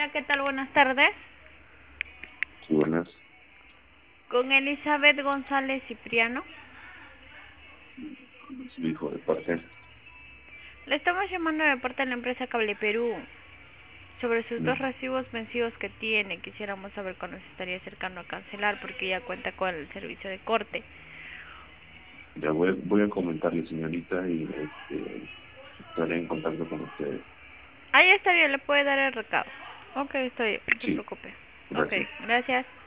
Hola, ¿qué tal? Buenas tardes. Sí, buenas. Con Elizabeth González Cipriano. Su hijo de parte. Le estamos llamando de parte de la empresa Cable Perú sobre sus dos Mm, recibos vencidos que tiene. Quisiéramos saber cuándo se estaría acercando a cancelar porque ya cuenta con el servicio de corte. Ya voy a comentarle, señorita, y estaré en contacto con ustedes. Ah, ya está bien, le puede dar el recado. Ok, estoy bien, no se Sí, preocupe. Ok, gracias. gracias.